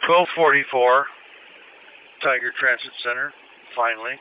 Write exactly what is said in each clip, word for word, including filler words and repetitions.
twelve forty-four, Tiger Transit Center, finally.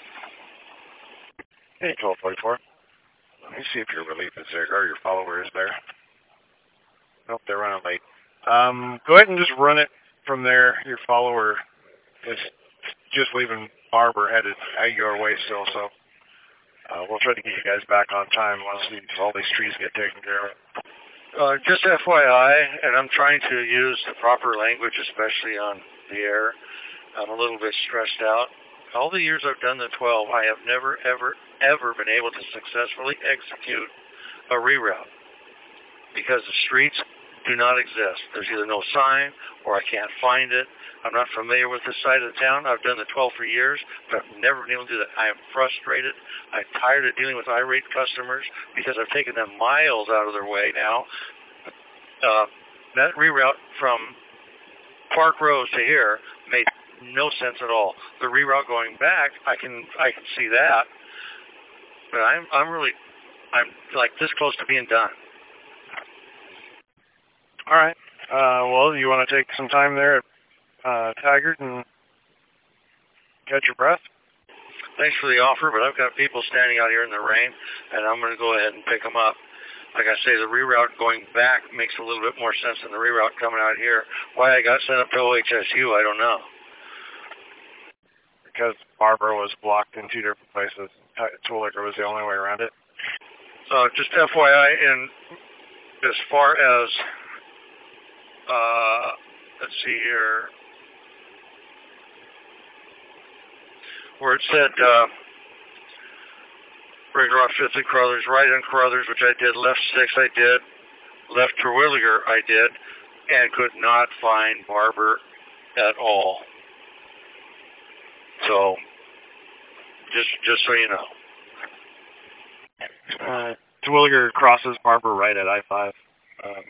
Hey, twelve forty-four. Let me see if your relief is there, or your follower is there. Nope, they're running late. Um, go ahead and just run it from there. Your follower is just leaving Barber headed your way still, so uh, we'll try to get you guys back on time once these, all these trees get taken care of. Uh, just F Y I, and I'm trying to use the proper language, especially on the air. I'm a little bit stressed out. All the years I've done the twelve, I have never, ever, ever been able to successfully execute a reroute because the streets do not exist. There's either no sign or I can't find it. I'm not familiar with this side of the town. I've done the twelve for years, but I've never been able to do that. I am frustrated. I'm tired of dealing with irate customers because I've taken them miles out of their way now. Uh, that reroute from Park Rose to here made no sense at all. The reroute going back, I can I can see that, but I'm I'm really I'm like this close to being done. All right. Uh, well, you want to take some time there at uh, Taggart and catch your breath? Thanks for the offer, but I've got people standing out here in the rain, and I'm going to go ahead and pick them up. Like I say, the reroute going back makes a little bit more sense than the reroute coming out here. Why I got sent up to O H S U, I don't know. Because Barbara was blocked in two different places. Terwilliger was the only way around it. Uh, just F Y I, and as far as, uh, let's see here, where it said, uh, regular off fifth and Carruthers, right on Carruthers, which I did, left six I did, left Terwilliger I did, and could not find Barber at all. So, just just so you know. Uh, Terwilliger crosses Barber right at I five. Um,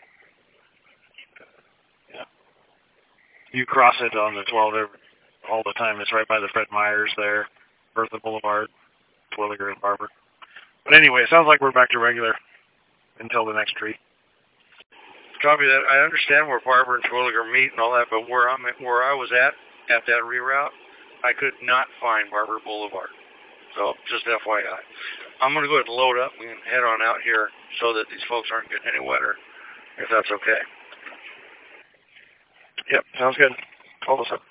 yeah. You cross it on the twelve every, all the time. It's right by the Fred Myers there, Bertha Boulevard, Terwilliger and Barber. But anyway, it sounds like we're back to regular until the next tree. Copy that. I understand where Barber and Terwilliger meet and all that, but where I'm at, where I was at at that reroute, I could not find Barber Boulevard. So just F Y I. I'm going to go ahead and load up and head on out here so that these folks aren't getting any wetter, if that's okay. Yep, sounds good. Call us up.